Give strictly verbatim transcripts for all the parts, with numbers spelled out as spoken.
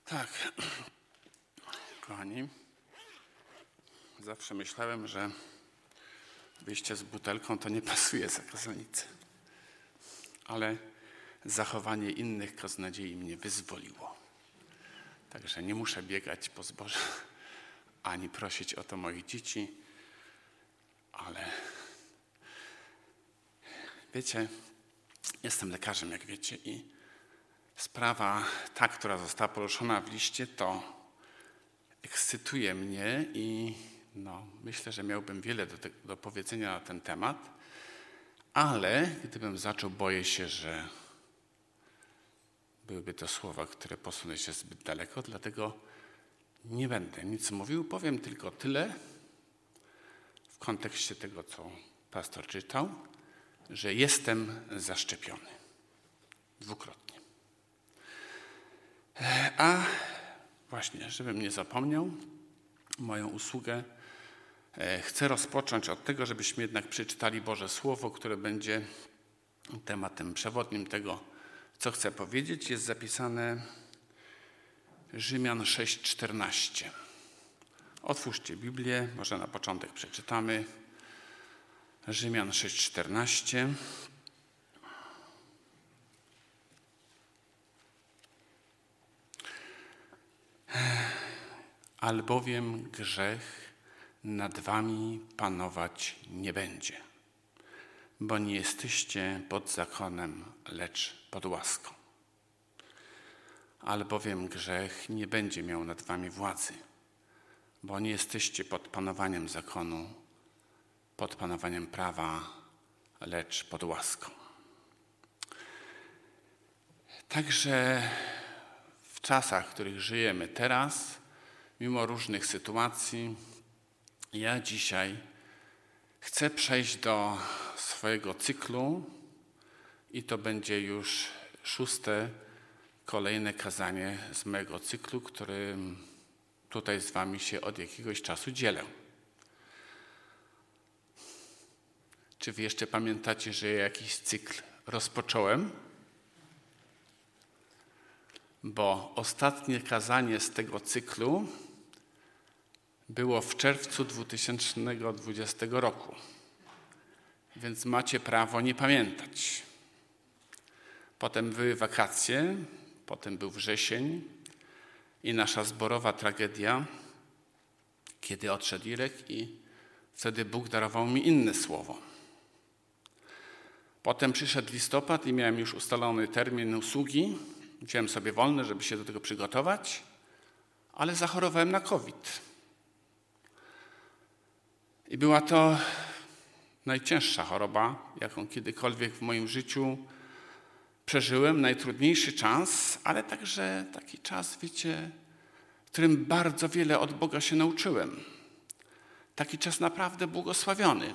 Tak, kochani, zawsze myślałem, że wyjście z butelką to nie pasuje za kazalnicę, ale zachowanie innych kaznodziei mnie wyzwoliło. Także nie muszę biegać po zboże, ani prosić o to moich dzieci, ale wiecie, jestem lekarzem, jak wiecie, i sprawa ta, która została poruszona w liście, to ekscytuje mnie i no, myślę, że miałbym wiele do, te, do powiedzenia na ten temat, ale gdybym zaczął, boję się, że byłyby to słowa, które posuną się zbyt daleko, dlatego nie będę nic mówił, powiem tylko tyle w kontekście tego, co pastor czytał, że jestem zaszczepiony dwukrotnie. A właśnie, żebym nie zapomniał, moją usługę chcę rozpocząć od tego, żebyśmy jednak przeczytali Boże Słowo, które będzie tematem przewodnim tego, co chcę powiedzieć. Jest zapisane Rzymian sześć czternaście. Otwórzcie Biblię, może na początek przeczytamy. Rzymian sześć czternaście. Albowiem grzech nad wami panować nie będzie, bo nie jesteście pod zakonem, lecz pod łaską. Albowiem grzech nie będzie miał nad wami władzy, bo nie jesteście pod panowaniem zakonu, pod panowaniem prawa, lecz pod łaską. Także w czasach, w których żyjemy teraz, mimo różnych sytuacji, ja dzisiaj chcę przejść do swojego cyklu i to będzie już szóste, kolejne kazanie z mojego cyklu, którym tutaj z wami się od jakiegoś czasu dzielę. Czy wy jeszcze pamiętacie, że ja jakiś cykl rozpocząłem? Bo ostatnie kazanie z tego cyklu było w czerwcu dwa tysiące dwudziestego roku, więc macie prawo nie pamiętać. Potem były wakacje, potem był wrzesień i nasza zborowa tragedia, kiedy odszedł Irek i wtedy Bóg darował mi inne słowo. Potem przyszedł listopad i miałem już ustalony termin usługi. Wziąłem sobie wolne, żeby się do tego przygotować, ale zachorowałem na COVID. I była to najcięższa choroba, jaką kiedykolwiek w moim życiu przeżyłem, najtrudniejszy czas, ale także taki czas, wiecie, w którym bardzo wiele od Boga się nauczyłem. Taki czas naprawdę błogosławiony.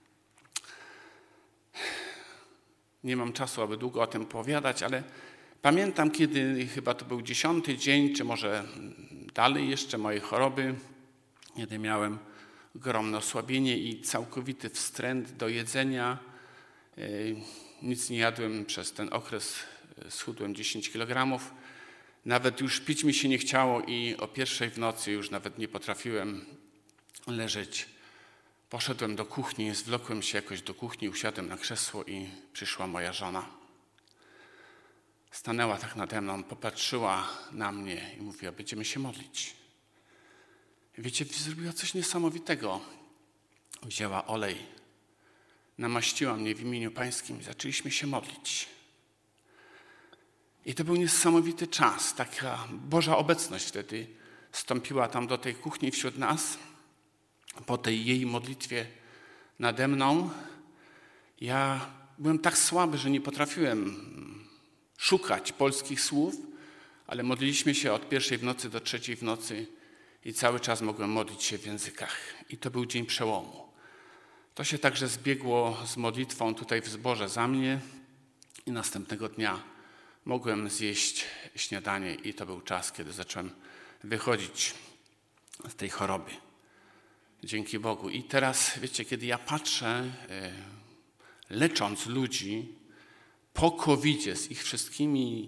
Nie mam czasu, aby długo o tym opowiadać, ale pamiętam, kiedy chyba to był dziesiąty dzień, czy może dalej jeszcze mojej choroby, kiedy miałem ogromne osłabienie i całkowity wstręt do jedzenia. Nic nie jadłem przez ten okres, schudłem dziesięć kilogramów. Nawet już pić mi się nie chciało i o pierwszej w nocy już nawet nie potrafiłem leżeć. Poszedłem do kuchni, zwlokłem się jakoś do kuchni, usiadłem na krzesło i przyszła moja żona. Stanęła tak nade mną, popatrzyła na mnie i mówiła, będziemy się modlić. Wiecie, zrobiła coś niesamowitego. Wzięła olej, namaściła mnie w imieniu Pańskim i zaczęliśmy się modlić. I to był niesamowity czas, taka Boża obecność wtedy wstąpiła tam do tej kuchni wśród nas. Po tej jej modlitwie nade mną ja byłem tak słaby, że nie potrafiłem szukać polskich słów, ale modliliśmy się od pierwszej w nocy do trzeciej w nocy i cały czas mogłem modlić się w językach. I to był dzień przełomu. To się także zbiegło z modlitwą tutaj w zborze za mnie i następnego dnia mogłem zjeść śniadanie i to był czas, kiedy zacząłem wychodzić z tej choroby. Dzięki Bogu. I teraz, wiecie, kiedy ja patrzę, lecząc ludzi po kowidzie z ich wszystkimi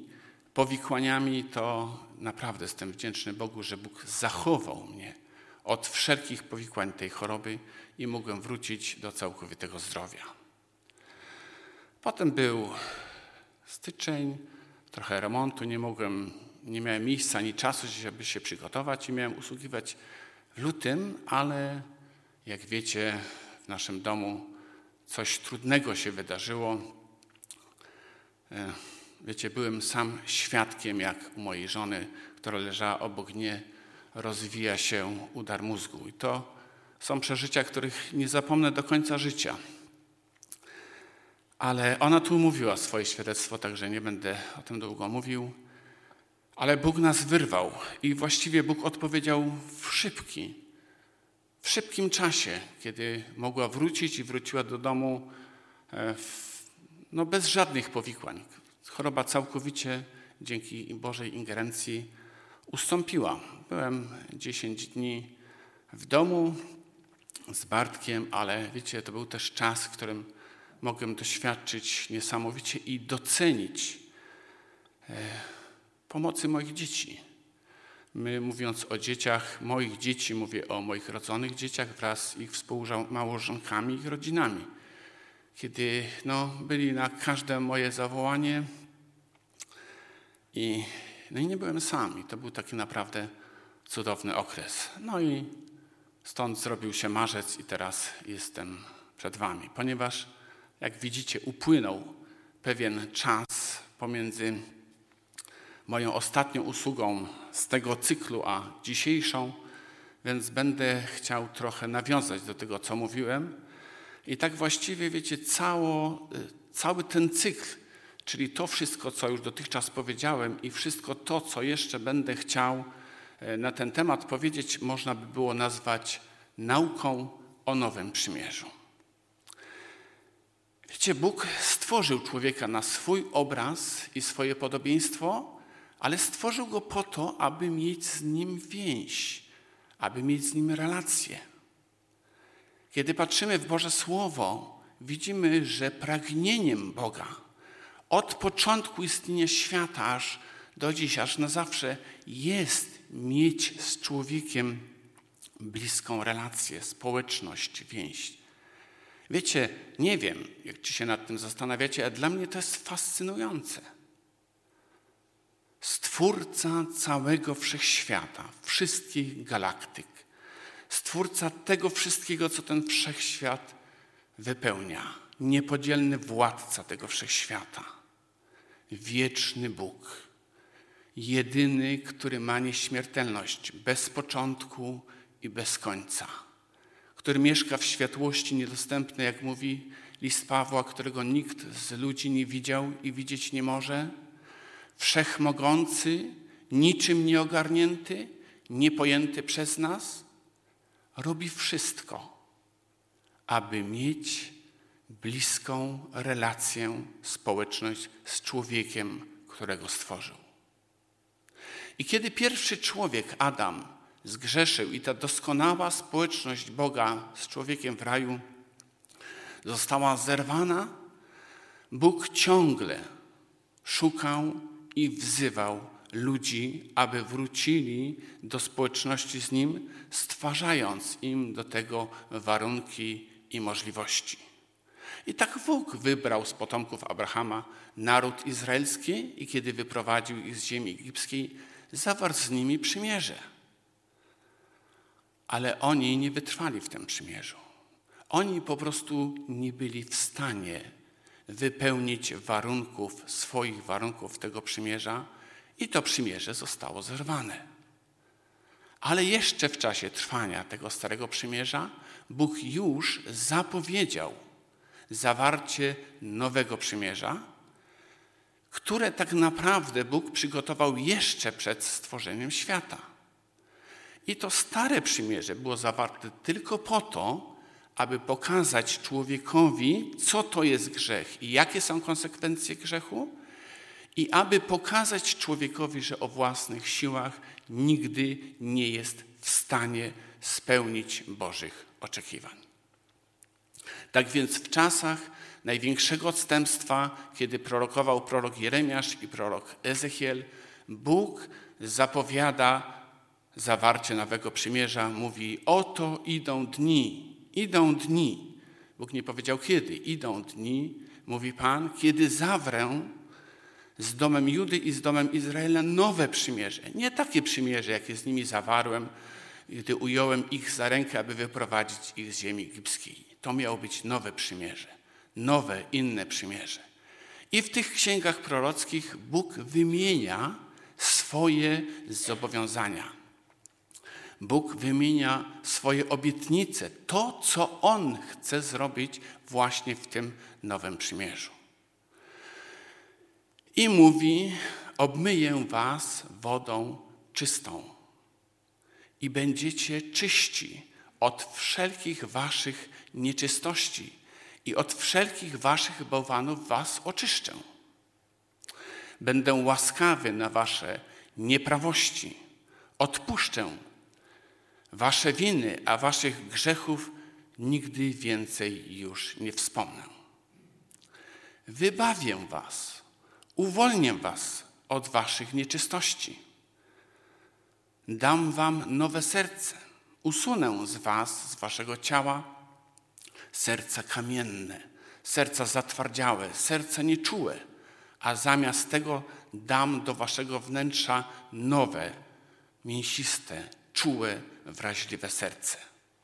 powikłaniami, to naprawdę jestem wdzięczny Bogu, że Bóg zachował mnie od wszelkich powikłań tej choroby i mogłem wrócić do całkowitego zdrowia. Potem był styczeń, trochę remontu, nie mogłem, nie miałem miejsca ani czasu, żeby się przygotować i miałem usługiwać w lutym, ale jak wiecie, w naszym domu coś trudnego się wydarzyło. Wiecie, byłem sam świadkiem, jak u mojej żony, która leżała obok mnie, rozwija się udar mózgu. I to są przeżycia, których nie zapomnę do końca życia. Ale ona tu mówiła swoje świadectwo, także nie będę o tym długo mówił. Ale Bóg nas wyrwał i właściwie Bóg odpowiedział w szybki, w szybkim czasie, kiedy mogła wrócić i wróciła do domu w, no bez żadnych powikłań. Choroba całkowicie dzięki Bożej ingerencji ustąpiła. Byłem dziesięć dni w domu z Bartkiem, ale wiecie, to był też czas, w którym mogłem doświadczyć niesamowicie i docenić pomocy moich dzieci. My, mówiąc o dzieciach moich dzieci, mówię o moich rodzonych dzieciach wraz z ich współmałżonkami, ich rodzinami. Kiedy no, byli na każde moje zawołanie i, no i nie byłem sam. I to był taki naprawdę cudowny okres. No i stąd zrobił się marzec i teraz jestem przed wami. Ponieważ, jak widzicie, upłynął pewien czas pomiędzy moją ostatnią usługą z tego cyklu, a dzisiejszą, więc będę chciał trochę nawiązać do tego, co mówiłem. I tak właściwie, wiecie, cało, cały ten cykl, czyli to wszystko, co już dotychczas powiedziałem i wszystko to, co jeszcze będę chciał na ten temat powiedzieć, można by było nazwać nauką o Nowym Przymierzu. Wiecie, Bóg stworzył człowieka na swój obraz i swoje podobieństwo, ale stworzył go po to, aby mieć z nim więź, aby mieć z nim relację. Kiedy patrzymy w Boże Słowo, widzimy, że pragnieniem Boga od początku istnienia świata aż do dziś, aż na zawsze jest mieć z człowiekiem bliską relację, społeczność, więź. Wiecie, nie wiem, jak ci się nad tym zastanawiacie, ale dla mnie to jest fascynujące. Stwórca całego wszechświata, wszystkich galaktyk, Stwórca tego wszystkiego, co ten wszechświat wypełnia, niepodzielny władca tego wszechświata, wieczny Bóg, jedyny, który ma nieśmiertelność, bez początku i bez końca, który mieszka w światłości niedostępnej, jak mówi list Pawła, którego nikt z ludzi nie widział i widzieć nie może, wszechmogący, niczym nieogarnięty, niepojęty przez nas, robi wszystko, aby mieć bliską relację, społeczność z człowiekiem, którego stworzył. I kiedy pierwszy człowiek, Adam, zgrzeszył i ta doskonała społeczność Boga z człowiekiem w raju została zerwana, Bóg ciągle szukał i wzywał ludzi, aby wrócili do społeczności z Nim, stwarzając im do tego warunki i możliwości. I tak Bóg wybrał z potomków Abrahama naród izraelski i kiedy wyprowadził ich z ziemi egipskiej, zawarł z nimi przymierze. Ale oni nie wytrwali w tym przymierzu. Oni po prostu nie byli w stanie wypełnić warunków, swoich warunków tego przymierza i to przymierze zostało zerwane. Ale jeszcze w czasie trwania tego Starego Przymierza Bóg już zapowiedział zawarcie nowego przymierza, które tak naprawdę Bóg przygotował jeszcze przed stworzeniem świata. I to Stare Przymierze było zawarte tylko po to, aby pokazać człowiekowi, co to jest grzech i jakie są konsekwencje grzechu, i aby pokazać człowiekowi, że o własnych siłach nigdy nie jest w stanie spełnić Bożych oczekiwań. Tak więc w czasach największego odstępstwa, kiedy prorokował prorok Jeremiasz i prorok Ezechiel, Bóg zapowiada zawarcie nowego przymierza. Mówi, oto idą dni, idą dni. Bóg nie powiedział kiedy, idą dni, mówi Pan, kiedy zawrę z domem Judy i z domem Izraela nowe przymierze. Nie takie przymierze, jakie z nimi zawarłem, gdy ująłem ich za rękę, aby wyprowadzić ich z ziemi egipskiej. To miało być nowe przymierze, nowe, inne przymierze. I w tych księgach prorockich Bóg wymienia swoje zobowiązania. Bóg wymienia swoje obietnice, to, co On chce zrobić właśnie w tym nowym przymierzu. I mówi, obmyję was wodą czystą i będziecie czyści od wszelkich waszych nieczystości i od wszelkich waszych bałwanów was oczyszczę. Będę łaskawy na wasze nieprawości, odpuszczę wasze winy, a waszych grzechów nigdy więcej już nie wspomnę. Wybawię was, uwolnię was od waszych nieczystości. Dam wam nowe serce, usunę z was, z waszego ciała, serca kamienne, serca zatwardziałe, serca nieczułe, a zamiast tego dam do waszego wnętrza nowe, mięsiste, czułe, wrażliwe serce.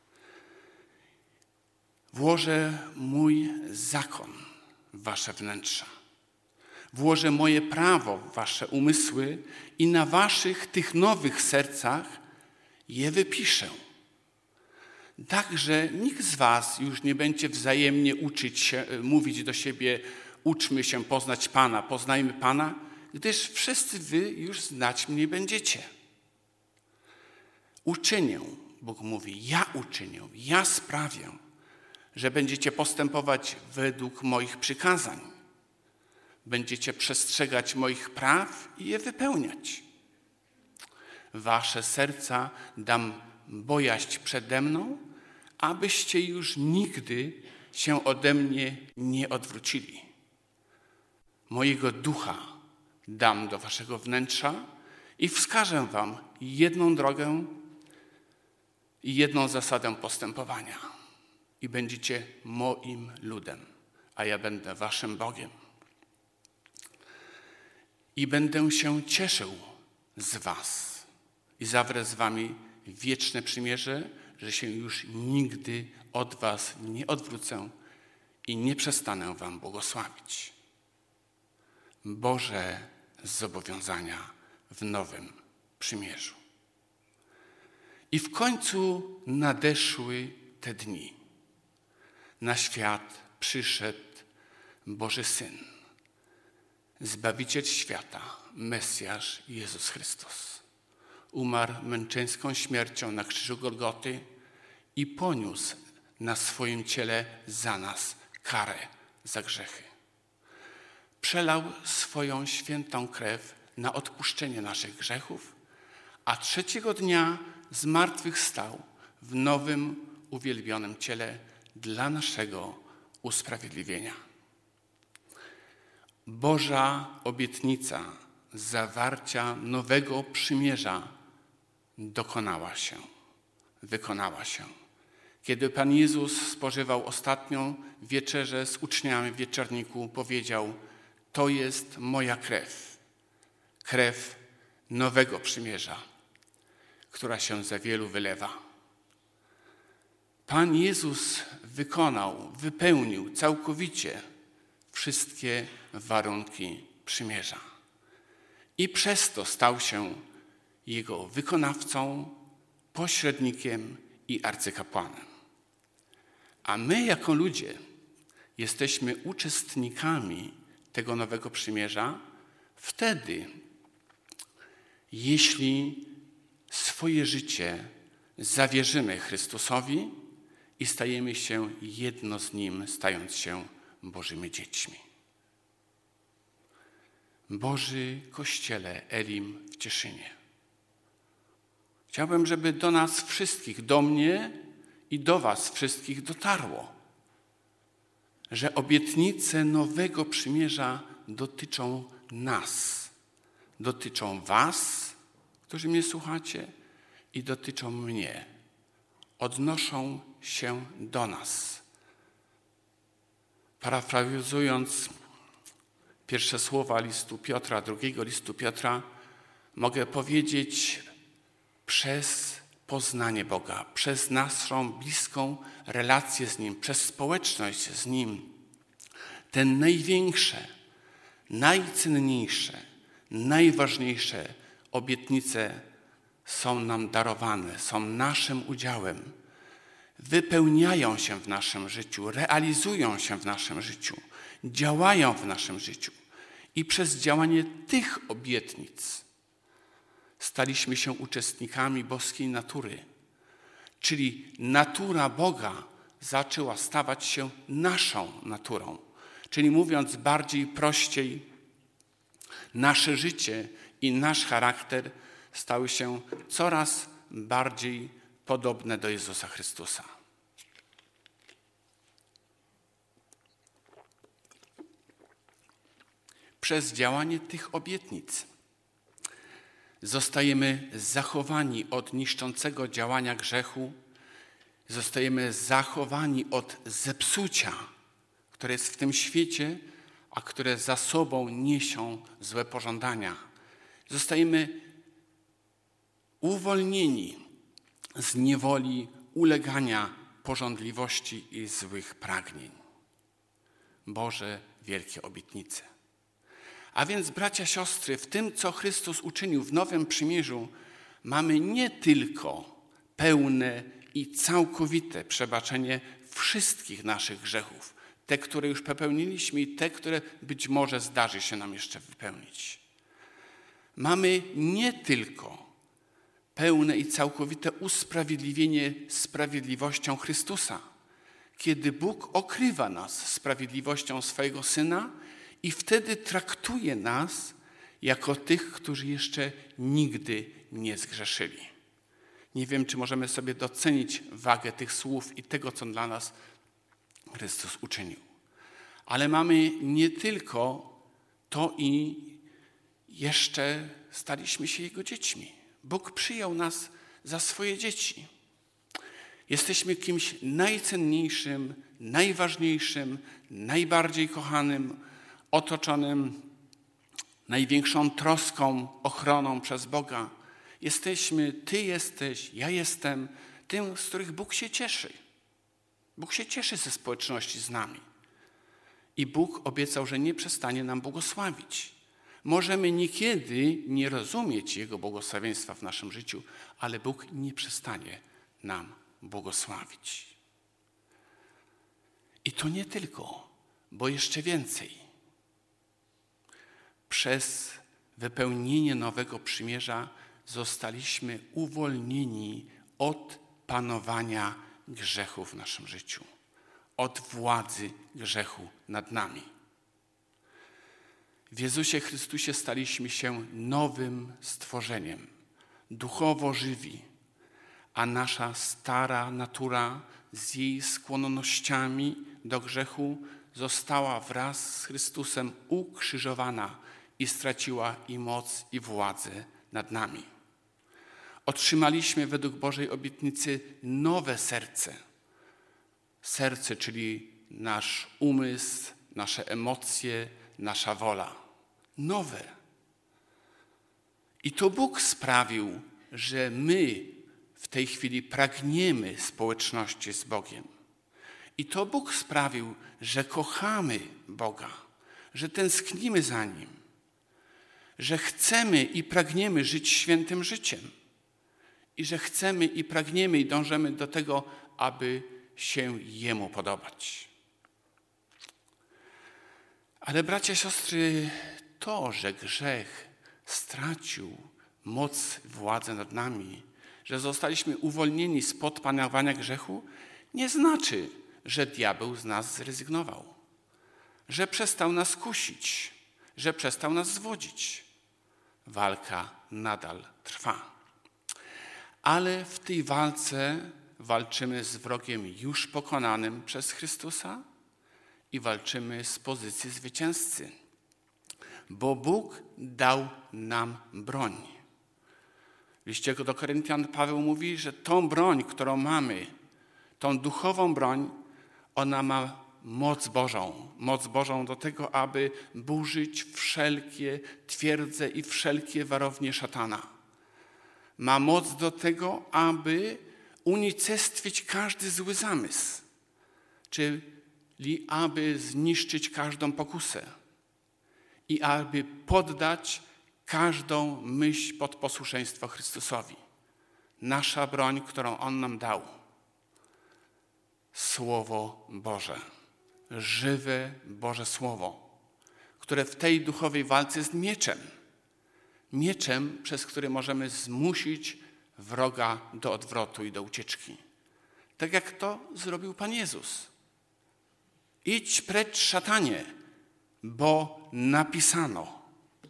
Włożę mój zakon w wasze wnętrza. Włożę moje prawo w wasze umysły i na waszych tych nowych sercach je wypiszę. Tak, że nikt z was już nie będzie wzajemnie uczyć się, mówić do siebie, uczmy się poznać Pana, poznajmy Pana, gdyż wszyscy wy już znać mnie będziecie. Uczynię, Bóg mówi, ja uczynię, ja sprawię, że będziecie postępować według moich przykazań. Będziecie przestrzegać moich praw i je wypełniać. Wasze serca dam bojaźń przede mną, abyście już nigdy się ode mnie nie odwrócili. Mojego ducha dam do waszego wnętrza i wskażę wam jedną drogę i jedną zasadę postępowania. I będziecie moim ludem, a ja będę waszym Bogiem. I będę się cieszył z was i zawrę z wami wieczne przymierze, że się już nigdy od was nie odwrócę i nie przestanę wam błogosławić. Boże zobowiązania w nowym przymierzu. I w końcu nadeszły te dni. Na świat przyszedł Boży Syn, Zbawiciel świata, Mesjasz Jezus Chrystus. Umarł męczeńską śmiercią na krzyżu Golgoty i poniósł na swoim ciele za nas karę za grzechy. Przelał swoją świętą krew na odpuszczenie naszych grzechów, a trzeciego dnia zmartwychwstał w nowym, uwielbionym ciele dla naszego usprawiedliwienia. Boża obietnica zawarcia nowego przymierza dokonała się, wykonała się. Kiedy Pan Jezus spożywał ostatnią wieczerzę z uczniami w wieczorniku, powiedział: to jest moja krew, krew nowego przymierza, która się za wielu wylewa. Pan Jezus wykonał, wypełnił całkowicie wszystkie warunki przymierza. I przez to stał się jego wykonawcą, pośrednikiem i arcykapłanem. A my jako ludzie jesteśmy uczestnikami tego nowego przymierza wtedy, jeśli swoje życie zawierzymy Chrystusowi i stajemy się jedno z Nim, stając się Bożymi dziećmi. Boży Kościele Elim w Cieszynie. Chciałbym, żeby do nas wszystkich, do mnie i do was wszystkich dotarło, że obietnice nowego przymierza dotyczą nas. Dotyczą was, którzy mnie słuchacie, i dotyczą mnie. Odnoszą się do nas. Parafrazując pierwsze słowa listu Piotra, drugiego listu Piotra, mogę powiedzieć, przez poznanie Boga, przez naszą bliską relację z Nim, przez społeczność z Nim, te największe, najcenniejsze, najważniejsze obietnice są nam darowane, są naszym udziałem, wypełniają się w naszym życiu, realizują się w naszym życiu, działają w naszym życiu. I przez działanie tych obietnic staliśmy się uczestnikami boskiej natury. Czyli natura Boga zaczęła stawać się naszą naturą. Czyli mówiąc bardziej prościej, nasze życie i nasz charakter stały się coraz bardziej podobne do Jezusa Chrystusa. Przez działanie tych obietnic zostajemy zachowani od niszczącego działania grzechu, zostajemy zachowani od zepsucia, które jest w tym świecie, a które za sobą niesią złe pożądania. Zostajemy uwolnieni z niewoli ulegania pożądliwości i złych pragnień. Boże wielkie obietnice. A więc, bracia, siostry, w tym, co Chrystus uczynił w Nowym Przymierzu, mamy nie tylko pełne i całkowite przebaczenie wszystkich naszych grzechów, te, które już popełniliśmy i te, które być może zdarzy się nam jeszcze wypełnić. Mamy nie tylko pełne i całkowite usprawiedliwienie sprawiedliwością Chrystusa, kiedy Bóg okrywa nas sprawiedliwością swojego Syna i wtedy traktuje nas jako tych, którzy jeszcze nigdy nie zgrzeszyli. Nie wiem, czy możemy sobie docenić wagę tych słów i tego, co dla nas Chrystus uczynił. Ale mamy nie tylko to i jeszcze staliśmy się Jego dziećmi. Bóg przyjął nas za swoje dzieci. Jesteśmy kimś najcenniejszym, najważniejszym, najbardziej kochanym, otoczonym największą troską, ochroną przez Boga. Jesteśmy, Ty jesteś, ja jestem tym, z których Bóg się cieszy. Bóg się cieszy ze społeczności z nami. I Bóg obiecał, że nie przestanie nam błogosławić. Możemy niekiedy nie rozumieć Jego błogosławieństwa w naszym życiu, ale Bóg nie przestanie nam błogosławić. I to nie tylko, bo jeszcze więcej. Przez wypełnienie nowego przymierza zostaliśmy uwolnieni od panowania grzechu w naszym życiu, od władzy grzechu nad nami. W Jezusie Chrystusie staliśmy się nowym stworzeniem, duchowo żywi, a nasza stara natura z jej skłonnościami do grzechu została wraz z Chrystusem ukrzyżowana i straciła i moc, i władzę nad nami. Otrzymaliśmy według Bożej obietnicy nowe serce. Serce, czyli nasz umysł, nasze emocje, nasza wola. Nowe. I to Bóg sprawił, że my w tej chwili pragniemy społeczności z Bogiem. I to Bóg sprawił, że kochamy Boga, że tęsknimy za Nim, że chcemy i pragniemy żyć świętym życiem i że chcemy i pragniemy i dążymy do tego, aby się Jemu podobać. Ale bracia, siostry, to, że grzech stracił moc, władzę nad nami, że zostaliśmy uwolnieni spod panowania grzechu, nie znaczy, że diabeł z nas zrezygnował, że przestał nas kusić, że przestał nas zwodzić. Walka nadal trwa. Ale w tej walce walczymy z wrogiem już pokonanym przez Chrystusa i walczymy z pozycji zwycięzcy. Bo Bóg dał nam broń. W liście do Koryntian Paweł mówi, że tą broń, którą mamy, tą duchową broń, ona ma moc Bożą. Moc Bożą do tego, aby burzyć wszelkie twierdze i wszelkie warownie szatana. Ma moc do tego, aby unicestwić każdy zły zamysł, czyli aby zniszczyć każdą pokusę i aby poddać każdą myśl pod posłuszeństwo Chrystusowi. Nasza broń, którą On nam dał. Słowo Boże. Żywe Boże Słowo, które w tej duchowej walce jest mieczem. Mieczem, przez który możemy zmusić wroga do odwrotu i do ucieczki. Tak jak to zrobił Pan Jezus. Idź precz, szatanie, bo napisano.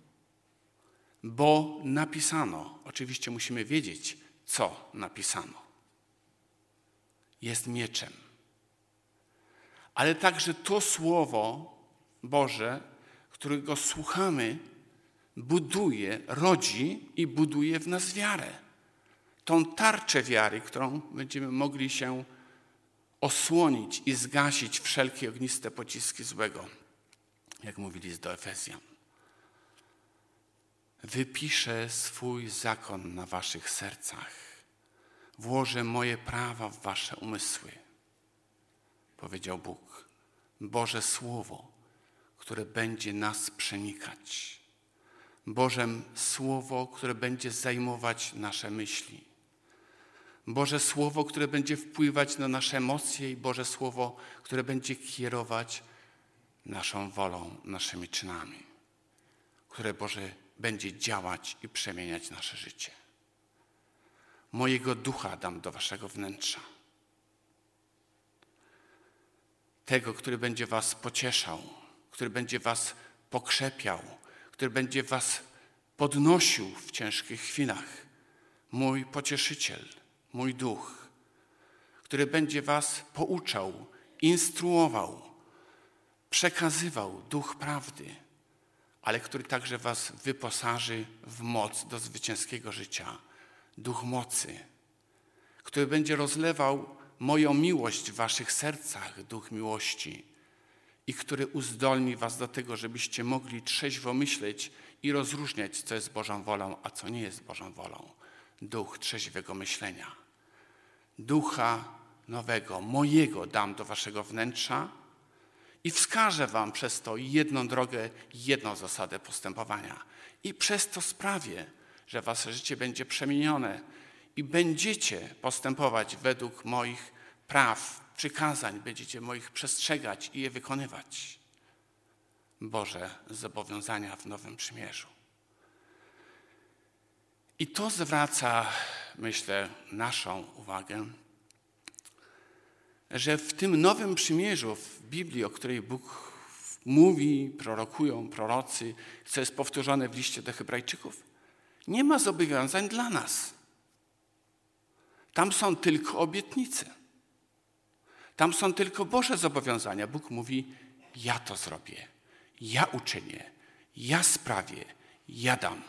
Bo napisano. Oczywiście musimy wiedzieć, co napisano. Jest mieczem. Ale także to Słowo Boże, którego słuchamy, buduje, rodzi i buduje w nas wiarę. Tą tarczę wiary, którą będziemy mogli się osłonić i zgasić wszelkie ogniste pociski złego, jak mówi list do Efezjan. Wypiszę swój zakon na waszych sercach. Włożę moje prawa w wasze umysły, powiedział Bóg. Boże Słowo, które będzie nas przenikać. Boże Słowo, które będzie zajmować nasze myśli. Boże Słowo, które będzie wpływać na nasze emocje i Boże Słowo, które będzie kierować naszą wolą, naszymi czynami. Które, Boże, będzie działać i przemieniać nasze życie. Mojego ducha dam do waszego wnętrza. Tego, który będzie was pocieszał, który będzie was pokrzepiał, który będzie was podnosił w ciężkich chwilach. Mój pocieszyciel, mój duch, który będzie was pouczał, instruował, przekazywał duch prawdy, ale który także was wyposaży w moc do zwycięskiego życia. Duch mocy, który będzie rozlewał moją miłość w waszych sercach, duch miłości i który uzdolni was do tego, żebyście mogli trzeźwo myśleć i rozróżniać, co jest Bożą wolą, a co nie jest Bożą wolą. Duch trzeźwego myślenia. Ducha nowego, mojego dam do waszego wnętrza i wskażę wam przez to jedną drogę, jedną zasadę postępowania. I przez to sprawię, że wasze życie będzie przemienione i będziecie postępować według moich praw, przykazań, będziecie moich przestrzegać i je wykonywać. Boże zobowiązania w Nowym Przymierzu. I to zwraca, myślę, naszą uwagę, że w tym Nowym Przymierzu, w Biblii, o której Bóg mówi, prorokują prorocy, co jest powtórzone w liście do Hebrajczyków, nie ma zobowiązań dla nas. Tam są tylko obietnice. Tam są tylko Boże zobowiązania. Bóg mówi, ja to zrobię, ja uczynię, ja sprawię, ja dam.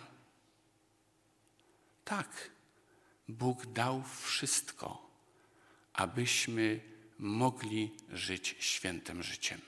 Tak, Bóg dał wszystko, abyśmy mogli żyć świętym życiem.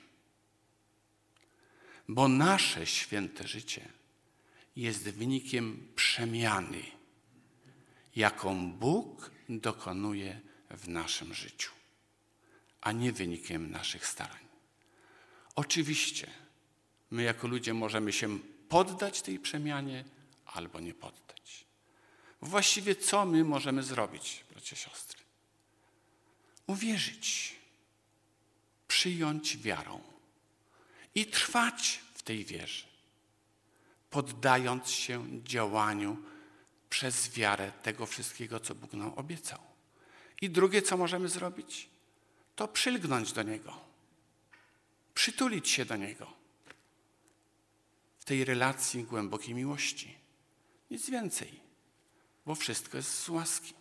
Bo nasze święte życie jest wynikiem przemiany, jaką Bóg dokonuje w naszym życiu, a nie wynikiem naszych starań. Oczywiście my jako ludzie możemy się poddać tej przemianie albo nie poddać. Właściwie co my możemy zrobić, bracia, siostry? Uwierzyć, przyjąć wiarą i trwać w tej wierze, poddając się działaniu przez wiarę tego wszystkiego, co Bóg nam obiecał. I drugie, co możemy zrobić, to przylgnąć do Niego, przytulić się do Niego w tej relacji głębokiej miłości. Nic więcej, bo wszystko jest z łaski.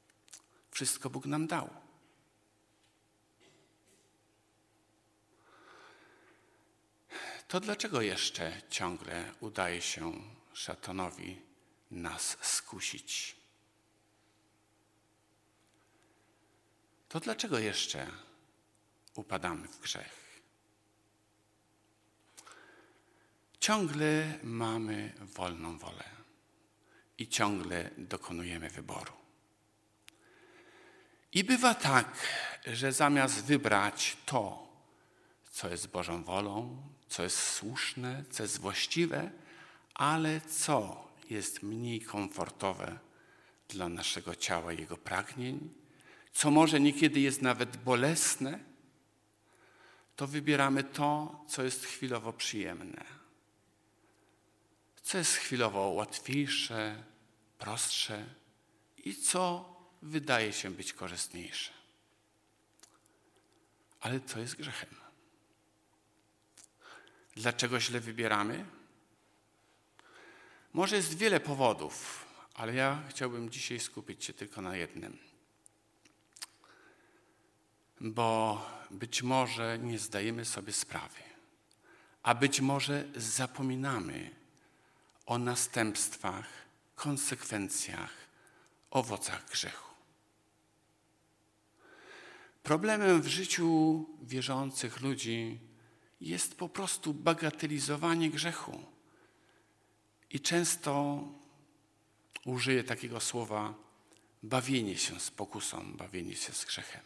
Wszystko Bóg nam dał. to dlaczego jeszcze ciągle udaje się szatanowi nas skusić? To dlaczego jeszcze upadamy w grzech? Ciągle mamy wolną wolę i ciągle dokonujemy wyboru. I bywa tak, że zamiast wybrać to, co jest Bożą wolą, co jest słuszne, co jest właściwe, ale co jest mniej komfortowe dla naszego ciała i jego pragnień, co może niekiedy jest nawet bolesne, to wybieramy to, co jest chwilowo przyjemne, co jest chwilowo łatwiejsze, prostsze i co wydaje się być korzystniejsze. Ale to jest grzechem. Dlaczego źle wybieramy? Może jest wiele powodów, ale ja chciałbym dzisiaj skupić się tylko na jednym. Bo być może nie zdajemy sobie sprawy, a być może zapominamy o następstwach, konsekwencjach, owocach grzechu. Problemem w życiu wierzących ludzi jest po prostu bagatelizowanie grzechu. I często użyję takiego słowa bawienie się z pokusą, bawienie się z grzechem.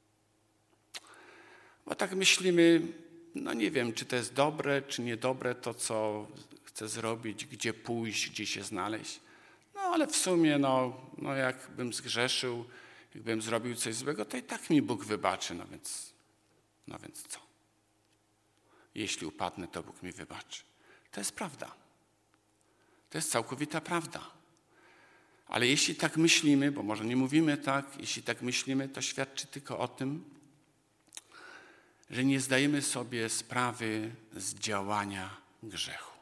Bo tak myślimy, no nie wiem, czy to jest dobre, czy niedobre to, co chcę zrobić, gdzie pójść, gdzie się znaleźć. No ale w sumie, no, no jakbym zgrzeszył, jakbym zrobił coś złego, to i tak mi Bóg wybaczy, no więc, no więc co? Jeśli upadnę, to Bóg mi wybaczy. To jest prawda. To jest całkowita prawda. Ale jeśli tak myślimy, bo może nie mówimy tak, jeśli tak myślimy, to świadczy tylko o tym, że nie zdajemy sobie sprawy z działania grzechu.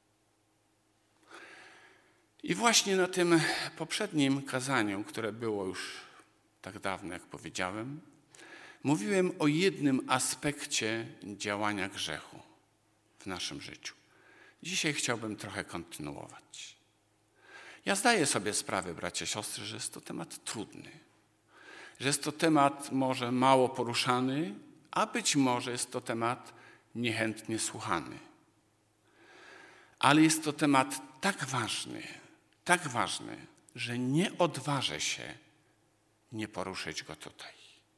I właśnie na tym poprzednim kazaniu, które było już tak dawno, jak powiedziałem, mówiłem o jednym aspekcie działania grzechu w naszym życiu. Dzisiaj chciałbym trochę kontynuować. Ja zdaję sobie sprawę, bracia, siostry, że jest to temat trudny, że jest to temat może mało poruszany, a być może jest to temat niechętnie słuchany. Ale jest to temat tak ważny, tak ważny, że nie odważę się nie poruszyć go tutaj.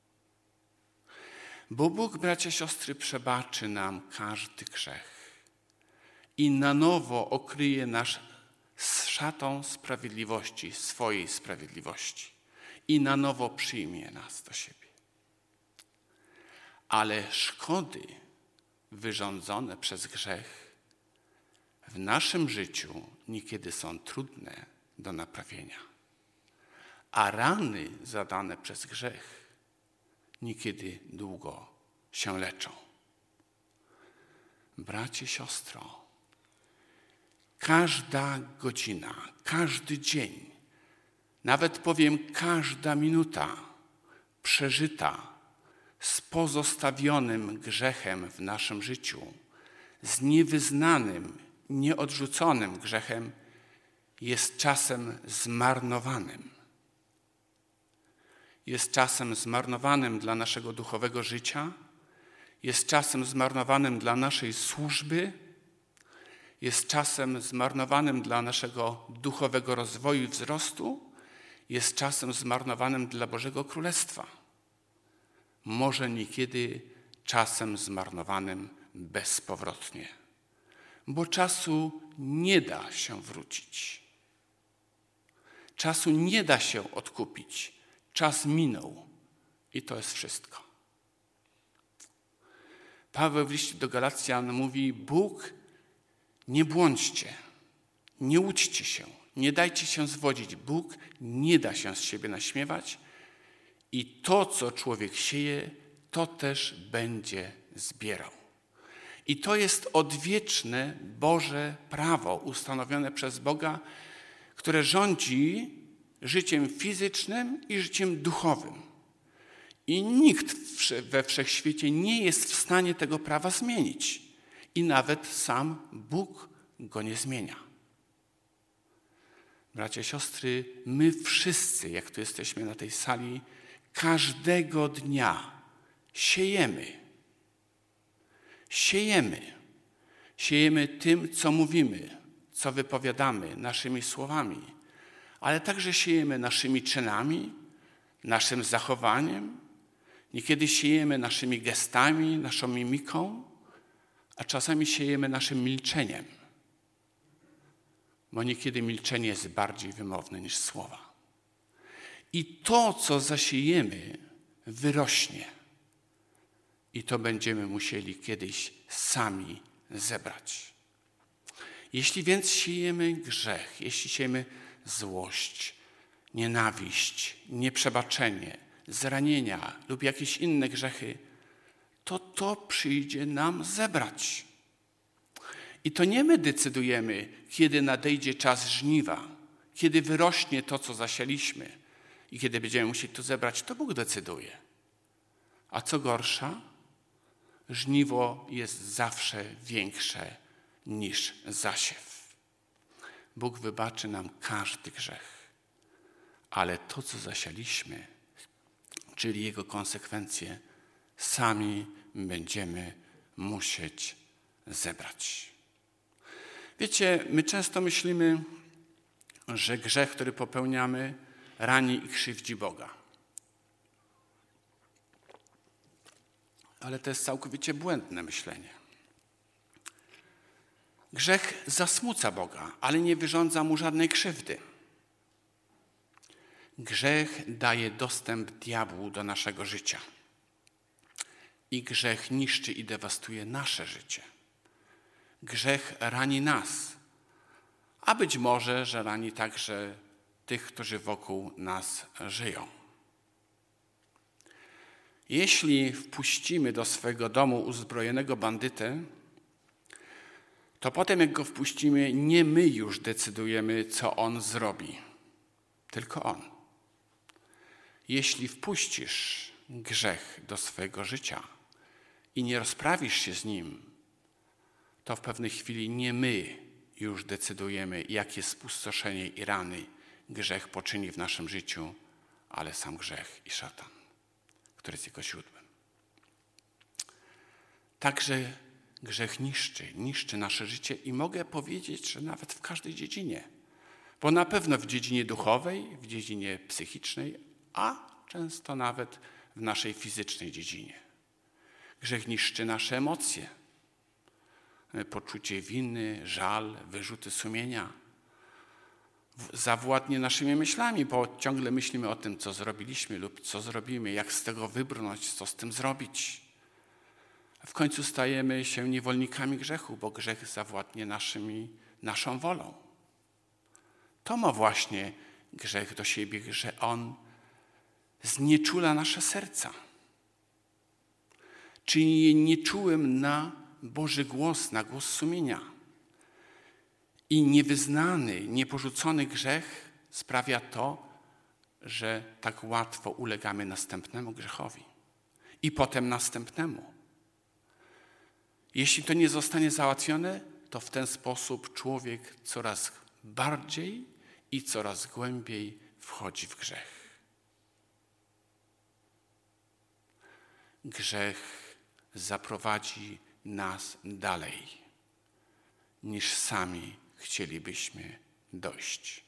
Bo Bóg, bracia, siostry, przebaczy nam każdy grzech i na nowo okryje nas z szatą sprawiedliwości, swojej sprawiedliwości i na nowo przyjmie nas do siebie. Ale szkody wyrządzone przez grzech w naszym życiu niekiedy są trudne do naprawienia, a rany zadane przez grzech niekiedy długo się leczą. Bracie, siostro, każda godzina, każdy dzień, nawet powiem każda minuta przeżyta z pozostawionym grzechem w naszym życiu, z niewyznanym, nieodrzuconym grzechem, jest czasem zmarnowanym. Jest czasem zmarnowanym dla naszego duchowego życia, jest czasem zmarnowanym dla naszej służby, jest czasem zmarnowanym dla naszego duchowego rozwoju i wzrostu, jest czasem zmarnowanym dla Bożego Królestwa. Może niekiedy czasem zmarnowanym bezpowrotnie, bo czasu nie da się wrócić. Czasu nie da się odkupić. Czas minął i to jest wszystko. Paweł w liście do Galacjan mówi: Bóg, nie błądźcie, nie łudźcie się, nie dajcie się zwodzić. Bóg nie da się z siebie naśmiewać i to, co człowiek sieje, to też będzie zbierał. I to jest odwieczne Boże prawo ustanowione przez Boga, które rządzi życiem fizycznym i życiem duchowym. I nikt we wszechświecie nie jest w stanie tego prawa zmienić. i nawet sam Bóg go nie zmienia. Bracia i siostry, my wszyscy, jak tu jesteśmy na tej sali, każdego dnia siejemy. Siejemy. Siejemy tym, co mówimy, co wypowiadamy naszymi słowami, ale także siejemy naszymi czynami, naszym zachowaniem. Niekiedy siejemy naszymi gestami, naszą mimiką, a czasami siejemy naszym milczeniem, bo niekiedy milczenie jest bardziej wymowne niż słowa. I to, co zasiejemy, wyrośnie. I to będziemy musieli kiedyś sami zebrać. Jeśli więc siejemy grzech, jeśli siejemy złość, nienawiść, nieprzebaczenie, zranienia lub jakieś inne grzechy, to to przyjdzie nam zebrać. I to nie my decydujemy, kiedy nadejdzie czas żniwa, kiedy wyrośnie to, co zasialiśmy i kiedy będziemy musieli to zebrać, to Bóg decyduje. A co gorsza, żniwo jest zawsze większe niż zasiew. Bóg wybaczy nam każdy grzech, ale to, co zasialiśmy, czyli jego konsekwencje, sami będziemy musieć zebrać. Wiecie, my często myślimy, że grzech, który popełniamy, rani i krzywdzi Boga. Ale to jest całkowicie błędne myślenie. Grzech zasmuca Boga, ale nie wyrządza mu żadnej krzywdy. Grzech daje dostęp diabłu do naszego życia. I grzech niszczy i dewastuje nasze życie. Grzech rani nas, a być może, że rani także tych, którzy wokół nas żyją. Jeśli wpuścimy do swego domu uzbrojonego bandytę, to potem jak go wpuścimy, nie my już decydujemy, co on zrobi, tylko on. Jeśli wpuścisz grzech do swojego życia i nie rozprawisz się z nim, to w pewnej chwili nie my już decydujemy, jakie spustoszenie i rany grzech poczyni w naszym życiu, ale sam grzech i szatan, który jest jego źródłem. Także grzech niszczy, niszczy nasze życie i mogę powiedzieć, że nawet w każdej dziedzinie. Bo na pewno w dziedzinie duchowej, w dziedzinie psychicznej, a często nawet w naszej fizycznej dziedzinie. Grzech niszczy nasze emocje, poczucie winy, żal, wyrzuty sumienia. Zawładnie naszymi myślami, bo ciągle myślimy o tym, co zrobiliśmy lub co zrobimy, jak z tego wybrnąć, co z tym zrobić. W końcu stajemy się niewolnikami grzechu, bo grzech zawładnie naszymi, naszą wolą. To ma właśnie grzech do siebie, że on znieczula nasze serca. Czyni je nieczułym na Boży głos, na głos sumienia. I niewyznany, nieporzucony grzech sprawia to, że tak łatwo ulegamy następnemu grzechowi i potem następnemu. Jeśli to nie zostanie załatwione, to w ten sposób człowiek coraz bardziej i coraz głębiej wchodzi w grzech. Grzech zaprowadzi nas dalej, niż sami chcielibyśmy dojść.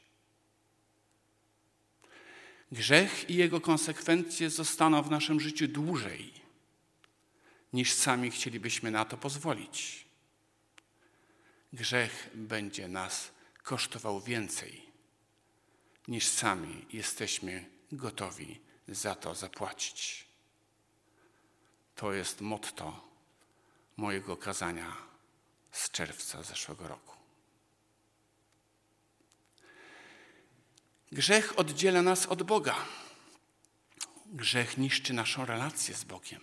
Grzech i jego konsekwencje zostaną w naszym życiu dłużej, niż sami chcielibyśmy na to pozwolić. Grzech będzie nas kosztował więcej, niż sami jesteśmy gotowi za to zapłacić. To jest motto mojego kazania z czerwca zeszłego roku. Grzech oddziela nas od Boga. Grzech niszczy naszą relację z Bogiem.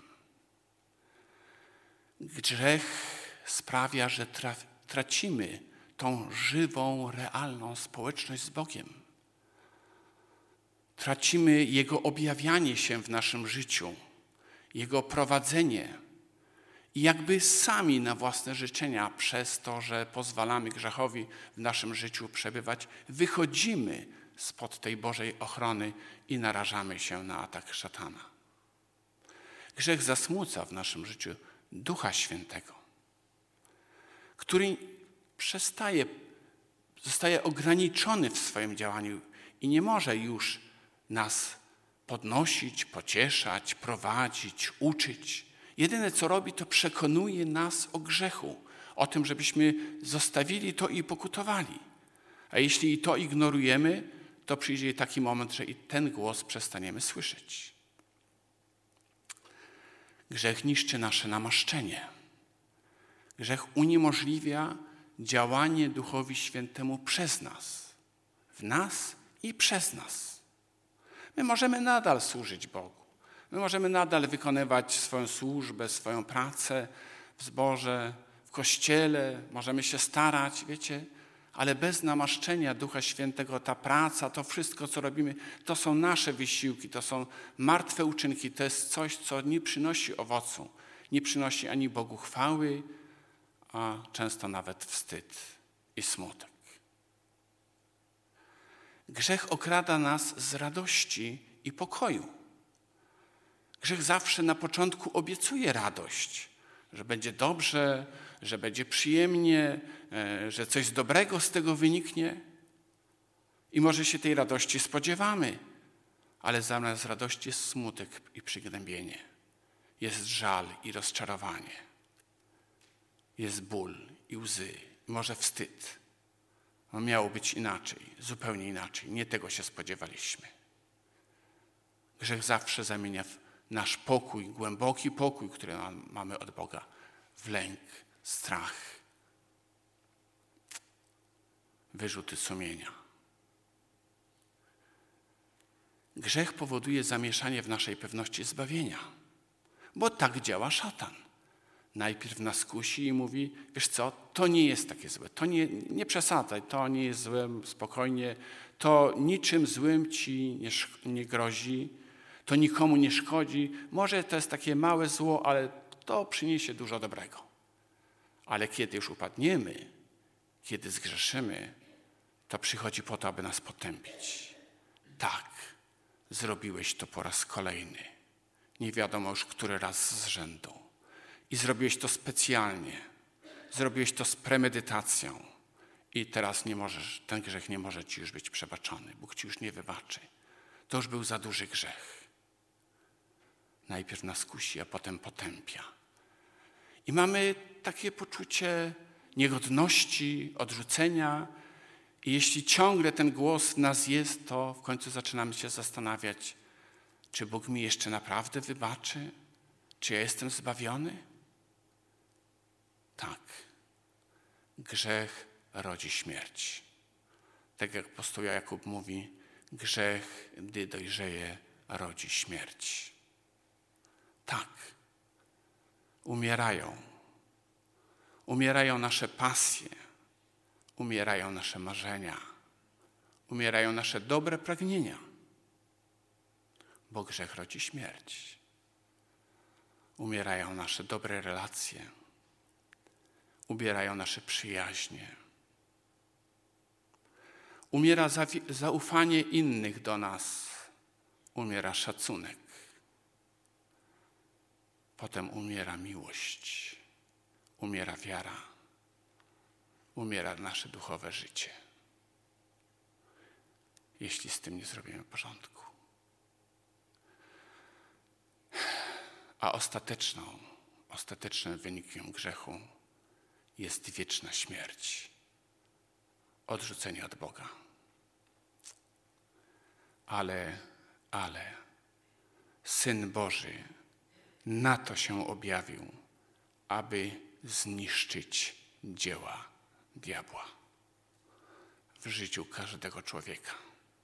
Grzech sprawia, że traf, tracimy tą żywą, realną społeczność z Bogiem. Tracimy Jego objawianie się w naszym życiu, Jego prowadzenie I jakby sami na własne życzenia, przez to, że pozwalamy grzechowi w naszym życiu przebywać, wychodzimy spod tej Bożej ochrony i narażamy się na atak szatana. Grzech zasmuca w naszym życiu Ducha Świętego, który przestaje, zostaje ograniczony w swoim działaniu i nie może już nas podnosić, pocieszać, prowadzić, uczyć. Jedyne, co robi, to przekonuje nas o grzechu, o tym, żebyśmy zostawili to i pokutowali. A jeśli i to ignorujemy, to przyjdzie taki moment, że i ten głos przestaniemy słyszeć. Grzech niszczy nasze namaszczenie. Grzech uniemożliwia działanie Duchowi Świętemu przez nas, w nas i przez nas. My możemy nadal służyć Bogu. My możemy nadal wykonywać swoją służbę, swoją pracę w zborze, w kościele. Możemy się starać, wiecie, ale bez namaszczenia Ducha Świętego ta praca, to wszystko, co robimy, to są nasze wysiłki, to są martwe uczynki. To jest coś, co nie przynosi owocu. Nie przynosi ani Bogu chwały, a często nawet wstyd i smutek. Grzech okrada nas z radości i pokoju. Grzech zawsze na początku obiecuje radość, że będzie dobrze, że będzie przyjemnie, że coś dobrego z tego wyniknie. I może się tej radości spodziewamy, ale zamiast radości jest smutek i przygnębienie. Jest żal i rozczarowanie. Jest ból i łzy, może wstyd. No miało być inaczej, zupełnie inaczej. Nie tego się spodziewaliśmy. Grzech zawsze zamienia nasz pokój, głęboki pokój, który mamy od Boga, w lęk, strach, wyrzuty sumienia. Grzech powoduje zamieszanie w naszej pewności zbawienia, bo tak działa szatan. Najpierw nas kusi i mówi, wiesz co, to nie jest takie złe, to nie, nie przesadzaj, to nie jest złe, spokojnie, to niczym złym ci nie, nie grozi, to nikomu nie szkodzi. Może to jest takie małe zło, ale to przyniesie dużo dobrego. Ale kiedy już upadniemy, kiedy zgrzeszymy, to przychodzi po to, aby nas potępić. Tak, zrobiłeś to po raz kolejny. Nie wiadomo już, który raz z rzędu. I zrobiłeś to specjalnie. Zrobiłeś to z premedytacją. I teraz nie możesz, ten grzech nie może ci już być przebaczony. Bóg ci już nie wybaczy. To już był za duży grzech. Najpierw nas kusi, a potem potępia. I mamy takie poczucie niegodności, odrzucenia. I jeśli ciągle ten głos w nas jest, to w końcu zaczynamy się zastanawiać, czy Bóg mi jeszcze naprawdę wybaczy? Czy ja jestem zbawiony? Tak. Grzech rodzi śmierć. Tak jak apostoł Jakub mówi, grzech, gdy dojrzeje, rodzi śmierć. Tak. Umierają. Umierają nasze pasje. Umierają nasze marzenia. Umierają nasze dobre pragnienia. Bo grzech rodzi śmierć. Umierają nasze dobre relacje. Umierają nasze przyjaźnie. Umiera zaufanie innych do nas. Umiera szacunek. Potem umiera miłość. Umiera wiara. Umiera nasze duchowe życie. Jeśli z tym nie zrobimy porządku. A ostateczną, ostatecznym wynikiem grzechu jest wieczna śmierć. Odrzucenie od Boga. Ale, ale Syn Boży na to się objawił, aby zniszczyć dzieła diabła w życiu każdego człowieka.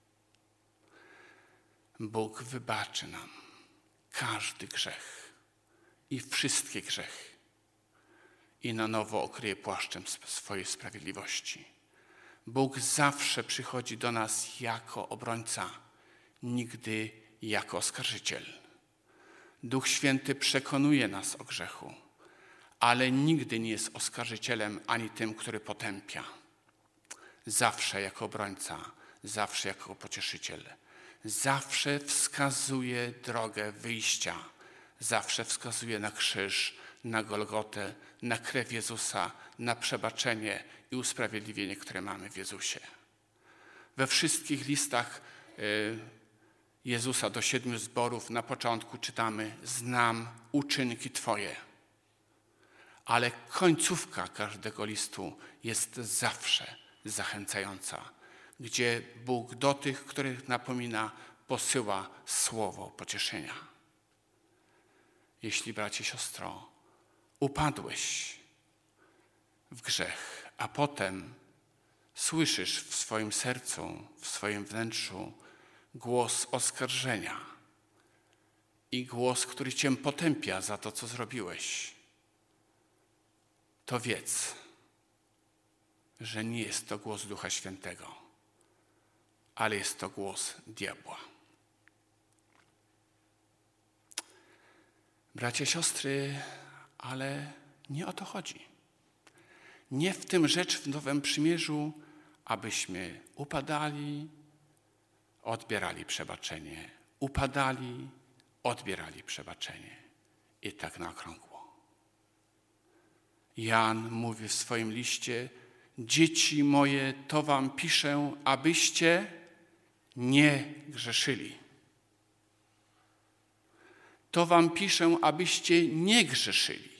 Bóg wybaczy nam każdy grzech i wszystkie grzechy i na nowo okryje płaszczem swojej sprawiedliwości. Bóg zawsze przychodzi do nas jako obrońca, nigdy jako oskarżyciel. Duch Święty przekonuje nas o grzechu, ale nigdy nie jest oskarżycielem ani tym, który potępia. Zawsze jako obrońca, zawsze jako pocieszyciel. Zawsze wskazuje drogę wyjścia. Zawsze wskazuje na krzyż, na Golgotę, na krew Jezusa, na przebaczenie i usprawiedliwienie, które mamy w Jezusie. We wszystkich listach Jezusa do siedmiu zborów na początku czytamy: znam uczynki Twoje. Ale końcówka każdego listu jest zawsze zachęcająca, gdzie Bóg do tych, których napomina, posyła słowo pocieszenia. Jeśli, bracie, siostro, upadłeś w grzech, a potem słyszysz w swoim sercu, w swoim wnętrzu głos oskarżenia i głos, który cię potępia za to, co zrobiłeś, to wiedz, że nie jest to głos Ducha Świętego, ale jest to głos diabła. Bracia, siostry, ale nie o to chodzi. Nie w tym rzecz w Nowym Przymierzu, abyśmy upadali, odbierali przebaczenie, upadali, odbierali przebaczenie i tak na okrągło. Jan mówi w swoim liście: dzieci moje, to wam piszę, abyście nie grzeszyli. To wam piszę, abyście nie grzeszyli.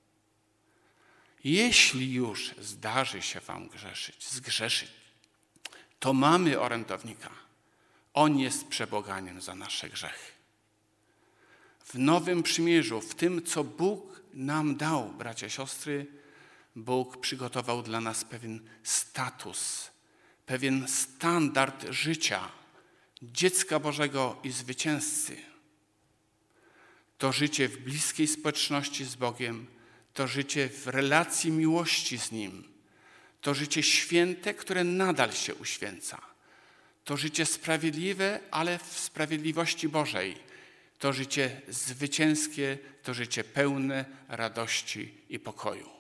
Jeśli już zdarzy się wam grzeszyć, zgrzeszyć, to mamy orędownika. On jest przeboganiem za nasze grzechy. W Nowym Przymierzu, w tym, co Bóg nam dał, bracia, siostry, Bóg przygotował dla nas pewien status, pewien standard życia dziecka Bożego i zwycięzcy. To życie w bliskiej społeczności z Bogiem, to życie w relacji miłości z Nim, to życie święte, które nadal się uświęca, to życie sprawiedliwe, ale w sprawiedliwości Bożej, to życie zwycięskie, to życie pełne radości i pokoju.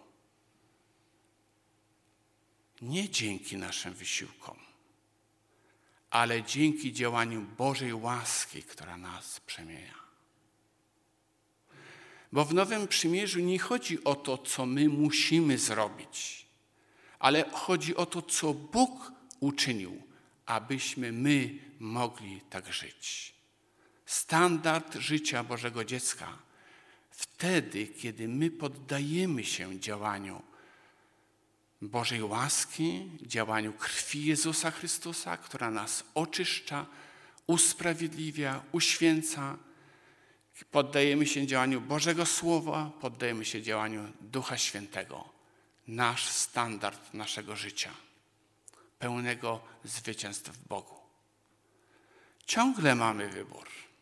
Nie dzięki naszym wysiłkom, ale dzięki działaniu Bożej łaski, która nas przemienia. Bo w Nowym Przymierzu nie chodzi o to, co my musimy zrobić, ale chodzi o to, co Bóg uczynił, abyśmy my mogli tak żyć. Standard życia Bożego dziecka wtedy, kiedy my poddajemy się działaniu Bożej łaski, działaniu krwi Jezusa Chrystusa, która nas oczyszcza, usprawiedliwia, uświęca. Poddajemy się działaniu Bożego Słowa, poddajemy się działaniu Ducha Świętego. Nasz standard naszego życia, pełnego zwycięstw w Bogu. Ciągle mamy wybór.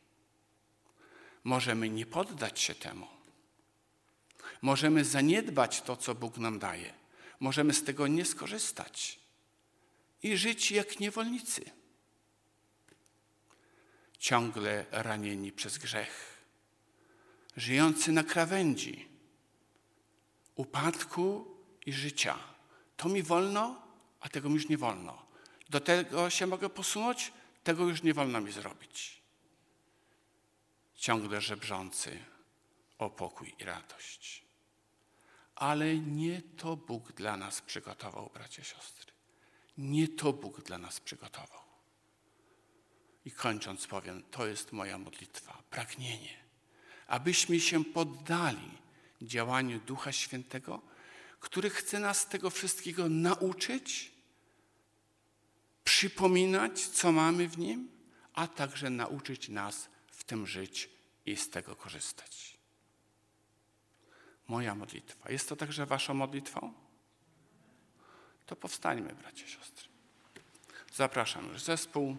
Możemy nie poddać się temu. Możemy zaniedbać to, co Bóg nam daje. Możemy z tego nie skorzystać i żyć jak niewolnicy. Ciągle ranieni przez grzech. Żyjący na krawędzi upadku i życia. To mi wolno, a tego mi już nie wolno. Do tego się mogę posunąć, tego już nie wolno mi zrobić. Ciągle żebrzący o pokój i radość. Ale nie to Bóg dla nas przygotował, bracia, siostry. Nie to Bóg dla nas przygotował. I kończąc powiem, to jest moja modlitwa, pragnienie, abyśmy się poddali działaniu Ducha Świętego, który chce nas tego wszystkiego nauczyć, przypominać, co mamy w Nim, a także nauczyć nas w tym żyć i z tego korzystać. Moja modlitwa. Jest to także waszą modlitwą? To powstańmy, bracia, siostry. Zapraszam już zespół.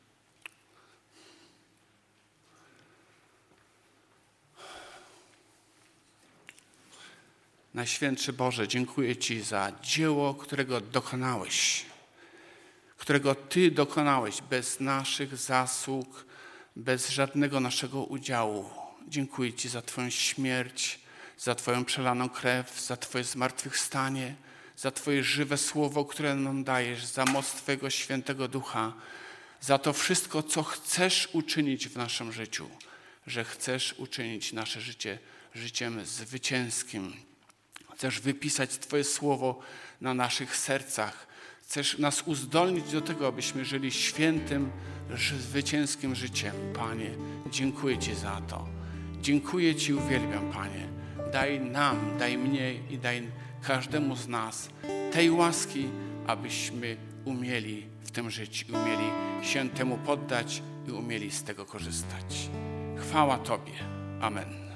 Najświętszy Boże, dziękuję Ci za dzieło, którego dokonałeś, którego Ty dokonałeś bez naszych zasług, bez żadnego naszego udziału. Dziękuję Ci za Twoją śmierć, za Twoją przelaną krew, za Twoje zmartwychwstanie, za Twoje żywe słowo, które nam dajesz, za moc Twojego świętego ducha, za to wszystko, co chcesz uczynić w naszym życiu, że chcesz uczynić nasze życie życiem zwycięskim. Chcesz wypisać Twoje słowo na naszych sercach. Chcesz nas uzdolnić do tego, abyśmy żyli świętym, zwycięskim życiem. Panie, dziękuję Ci za to. Dziękuję Ci i uwielbiam, Panie. Daj nam, daj mnie i daj każdemu z nas tej łaski, abyśmy umieli w tym żyć i umieli się temu poddać i umieli z tego korzystać. Chwała Tobie. Amen.